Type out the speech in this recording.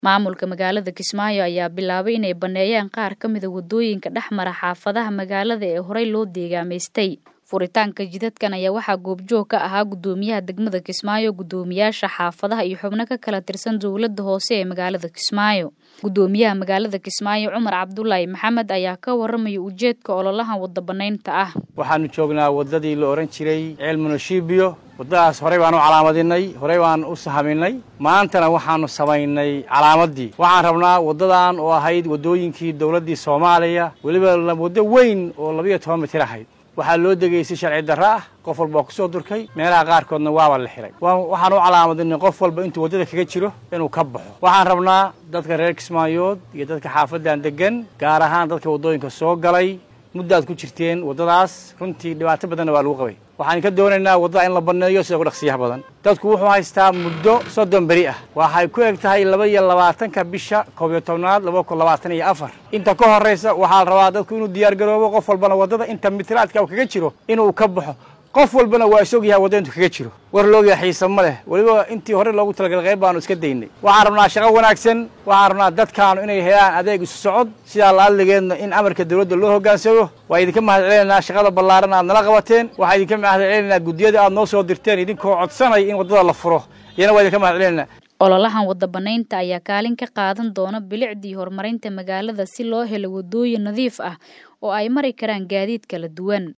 Maamulka magaalada Kismaayo ayaa bilaabay inay baneeyaan qaar ka mid ah wadooyinka dhexmara xaafadaha magaalada ee horey loo deegaameystay. Furitaanka jidadkan ayaa waxaa goobjoog ka ahaa gudoomiyaha degmada Kismaayo, gudoomiyaasha xaafadaha iyo xubno ka kala tirsan dowladda hoose ee magaalada Kismaayo. Gudoomiyaha magaalada Kismaayo Cumar Cabdullaahi Maxamed ayaa ka warramay ujeedka ololahan wada baneynta ah. Waxaanu joognaa wadadii la oran jiray Ceel Munishibiyo. wadadaas horey baan u calaamadinay, horey baan u sahaminay. Maantana waxaanu samaynay calaamadii. Waxaan rabnaa wadadan oo ahayd wadooyinkii dawladda Soomaaliya, waliba wado weyn oo 12 mitir ahayd. waxaa loo degeysay sharci darro ah, qof walba ku soo durkay, meelaha qaar koodna waa la xiray. waxaan u calaamadinay qof walba intuu wadada kaga jiro inuu ka baxo. waxaan rabnaa dadka reer Kismaayood iyo dadka xaafadan degan, gaar ahaan dadka wadooyinka soo galay, muddaad ku jirteen wadadaas runtii dhibaato badan waa lagu qabay. waxaan ka doonaynaa wadada in la baneeyo sida ugu dhaqsiyaha badan. dadku wuxuu haystaa muddo 30 bari ah. waxay ku eg tahay 22 bisha 11aad 2024. inta ka horeysa waxaa la rabaa dadku inuu diyaar garoobo, qof walbana wadada inta mitraadka kaga jiro inuu ka baxo. qof walbana waa isoo yahay wadada kaga jiro. war looga xiiso ma leh, waliba intii hore loogu talagalay qayb baanu iska daynay. waxaan rabnaa shaqo wanaagsan, waxaan rabnaa dadkaanu inay helaan adeeg isu socod, sida la hadligeedna in amarka dawladda loo hoggaansado. waa idinka mahadcelinaynaa shaqada ballaaran aad nala qabateen. waxaa idinka mahadcelinaynaa gudiyada aad noo soo dirteen idinkoo codsanay in wadada la furo. iyana waa idinka mahadcelinaynaa. ololahan wada baneynta ayaa kaalin ka qaadan doona bilicdii horumarinta magaalada si loo helo wadooyin nadiif ah oo ay mari karaan gaadiid kala duwan.